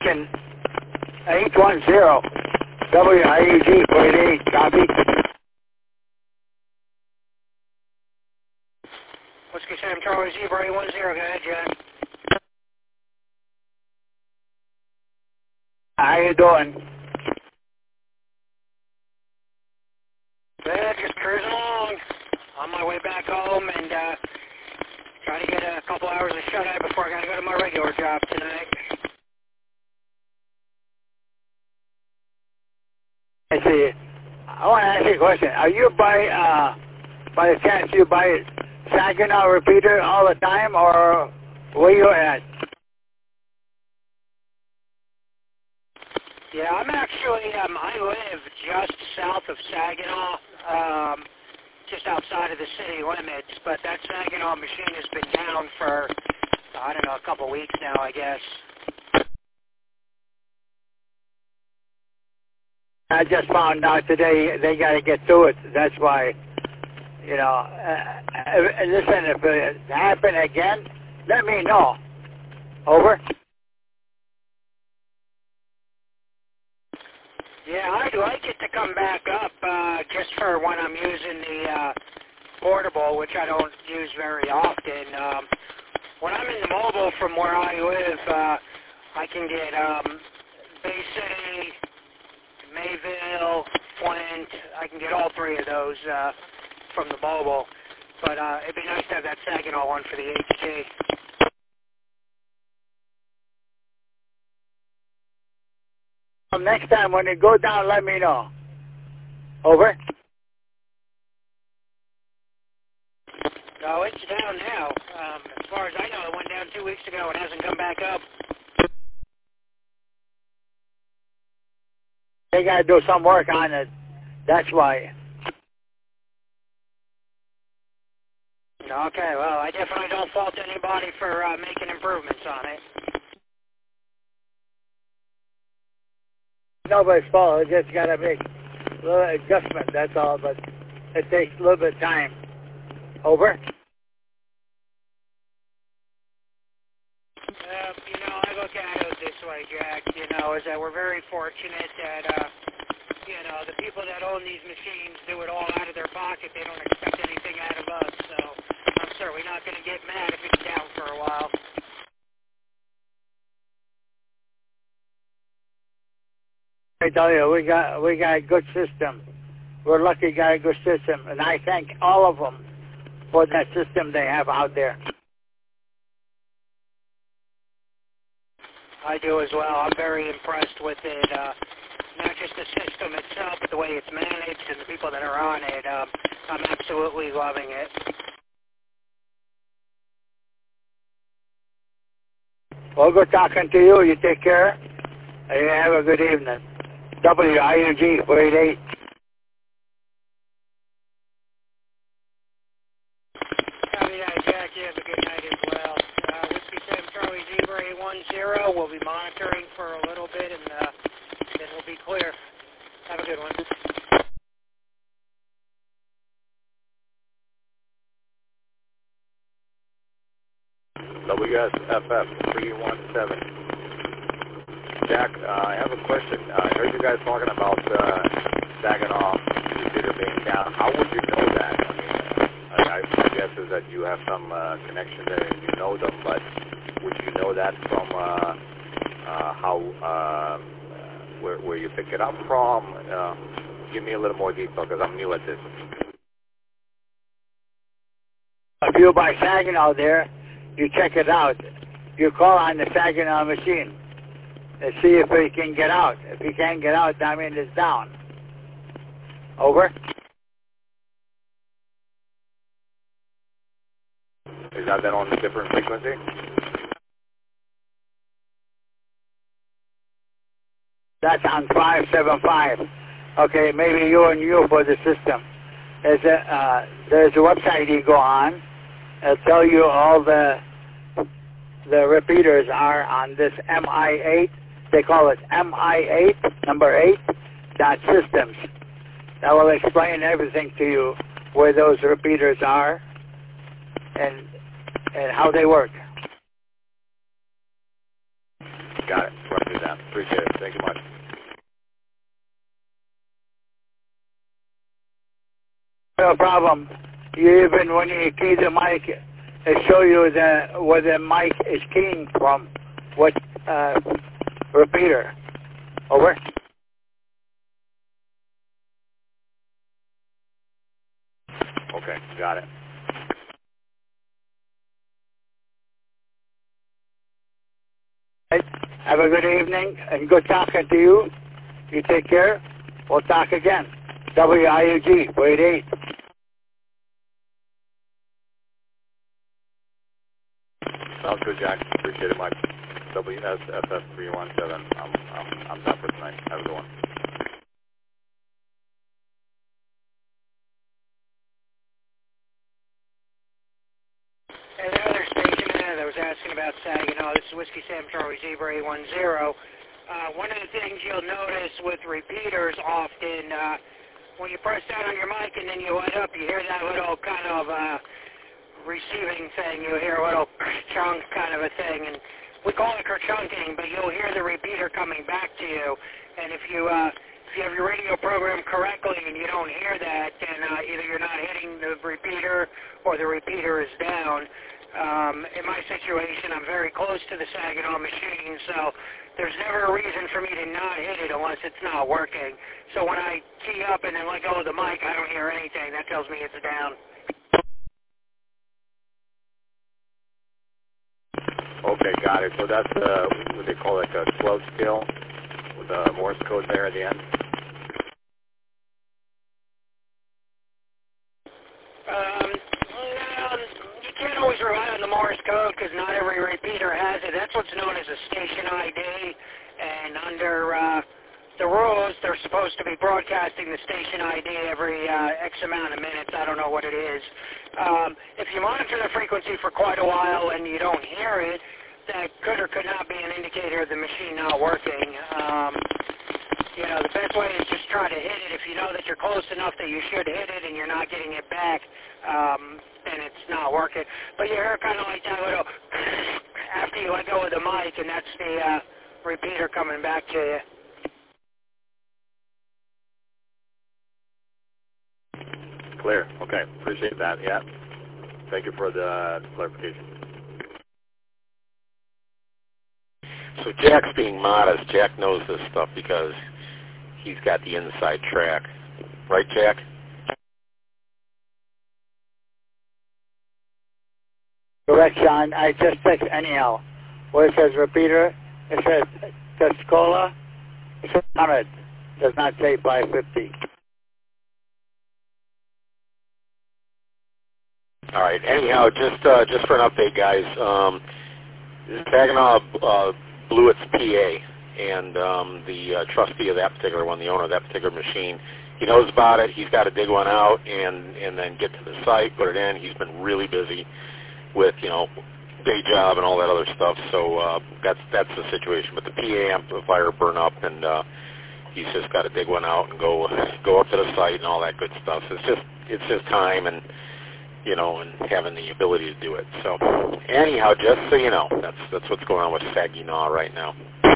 Extension 810. WIUG 48. Copy. Whiskey Sam Charlie Zebra 810. Go ahead, John. How you doing? Good, just cruising along. On my way back home and trying to get a couple hours of shut-eye before I got to go to my regular job tonight. I see. I want to ask you a question. Are you by the chance you buy Saginaw repeater all the time, or where you at? Yeah, I'm actually, I live just south of Saginaw, just outside of the city limits, but that Saginaw machine has been down for, I don't know, a couple weeks now, I guess. I just found out today they got to get to it. That's why, you know, listen, if it happen again, let me know. Over. Yeah, I'd like it to come back up just for when I'm using the portable, which I don't use very often. When I'm in the mobile from where I live, I can get Bay City, Mayville, Flint. I can get all three of those from the mobile. But it'd be nice to have that Saginaw one for the HT. Next time when you go down, let me know. Over. No, it's down now. As far as I know, it went down 2 weeks ago and hasn't come back up. They got to do some work on it. That's why. Okay, well, I definitely don't fault anybody for making improvements on it. Nobody's fault. It just got to make a little adjustment. That's all. But it takes a little bit of time. Over. You know, I look at it this way, Jack. You know, is that we're very fortunate that you know, the people that own these machines do it all out of their pocket. They don't expect anything out of us. So I'm certainly not going to get mad if it's down for a while. I tell you, we got a good system. We're lucky, got a good system, and I thank all of them for that system they have out there. I do as well. I'm very impressed with it. Not just the system itself, but the way it's managed and the people that are on it. I'm absolutely loving it. Well, good talking to you. You take care. And you have a good evening. WIUG 48. Yeah, Jack, you have a good night as well. Whiskey Sam Charlie Zebra 810. We'll be monitoring for a little bit, and then we'll be clear. Have a good one. WSFF 317. Jack, I have a question. I heard you guys talking about Saginaw repeater being down. How would you know that? I mean, my guess is that you have some connection there and you know them, but would you know that from where you pick it up from? Give me a little more detail because I'm new at this. If you buy Saginaw there, you check it out. You call on the Saginaw machine and see if he can get out. If he can't get out, that means it's down. Over. Is that then on a different frequency? That's on 575. Okay, maybe you for the system. There's a website you go on. It'll tell you all the repeaters are on this MI8. They call it MI8, number 8, .systems. That will explain everything to you, where those repeaters are and how they work. got it. Run through that. Appreciate it. Thank you much. No problem. You even when you key the mic, it show you where the mic is keying from, what repeater. Over. Okay, got it. Right. Have a good evening and good talking to you. You take care. We'll talk again. WIUG, wait 8. Sounds good, Jack. Appreciate it much. WSFF317. I'm done for tonight. Have a good one. And the other station that was asking about Saginaw, this is Whiskey Sam Charlie Zebra 810. One of the things you'll notice with repeaters often, when you press down on your mic and then you light up, you hear that little kind of receiving thing. You'll hear a little chunk kind of a thing. And we call it kerchunking, but you'll hear the repeater coming back to you. And if you have your radio program correctly and you don't hear that, then either you're not hitting the repeater or the repeater is down. In my situation, I'm very close to the Saginaw machine, so there's never a reason for me to not hit it unless it's not working. So when I key up and then let go of the mic, I don't hear anything. That tells me it's down. Okay, got it. So that's what they call like a 12 scale with a Morse code there at the end. You can't always rely on the Morse code because not every repeater has it. That's what's known as a station ID, and under the rules, they're supposed to be broadcasting the station ID every X amount of minutes. I don't know what it is. If you monitor the frequency for quite a while and you don't hear it, that could or could not be an indicator of the machine not working. The best way is just try to hit it. If you know that you're close enough that you should hit it and you're not getting it back, then it's not working. But you hear kind of like that little after you let go of the mic, and that's the repeater coming back to you. Clear. Okay. Appreciate that. Yeah. Thank you for the clarification. So Jack's being modest. Jack knows this stuff because he's got the inside track. Right, Jack? Correct, Sean. I just fixed anyhow. Where it says repeater, it says Tuscola. It says 100. It does not say 550. All right. Anyhow, just for an update, guys, Saginaw blew its PA, and the trustee of that particular one, the owner of that particular machine, he knows about it. He's got to dig one out and then get to the site, put it in. He's been really busy with, day job and all that other stuff. So that's the situation. But the PA amplifier burned up, and he's just got to dig one out and go up to the site and all that good stuff. So it's just time and and having the ability to do it. So anyhow, just so you know, that's what's going on with Saginaw right now.